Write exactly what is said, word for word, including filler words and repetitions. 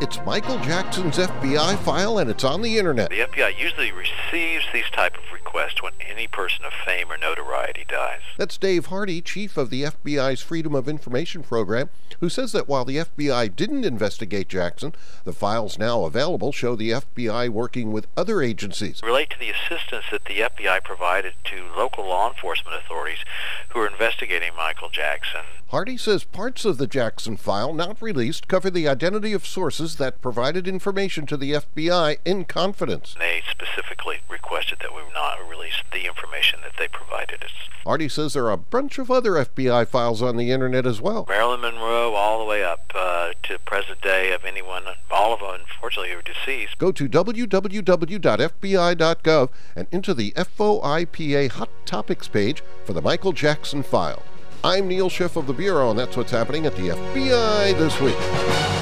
It's Michael Jackson's F B I file, and it's on the internet. The F B I usually receives these type of requests when any person of fame or notoriety dies. That's Dave Hardy, chief of the F B I's Freedom of Information program, who says that while the F B I didn't investigate Jackson, the files now available show the F B I working with other agencies. Relate to the assistance that the F B I provided to local law enforcement authorities who are investigating Michael Jackson. Hardy says parts of the Jackson file not released cover the identity of sources that provided information to the F B I in confidence. They specifically requested that we not release the information that they provided us. Hardy says there are a bunch of other F B I files on the internet as well. Marilyn Monroe all the way up uh, to present day of anyone, all of them unfortunately are deceased. Go to w w w dot f b i dot gov and enter the F O I P A Hot Topics page for the Michael Jackson file. I'm Neil Schiff of the Bureau, and that's what's happening at the F B I this week.